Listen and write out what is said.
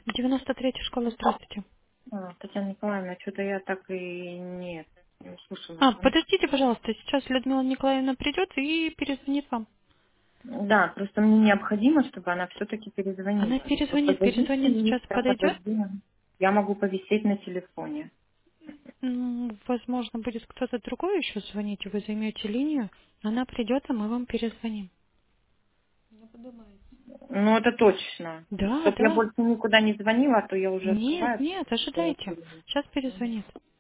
93-я школа, здравствуйте. Татьяна Николаевна, что-то я так и не услышала звонок. Подождите, пожалуйста, сейчас Людмила Николаевна придет и перезвонит вам. Да, просто мне необходимо, чтобы она все-таки Она перезвонила. перезвонит Подождите, сейчас подойдет. подожди. Я могу повисеть на телефоне. Возможно, будет кто-то другой еще звонить, и вы займете линию. Она придет, а мы вам перезвоним. Ну, это точно. Да, Чтоб я да. больше никуда не звонила, а то я уже Нет, открываю. нет, ожидайте. Сейчас перезвонит.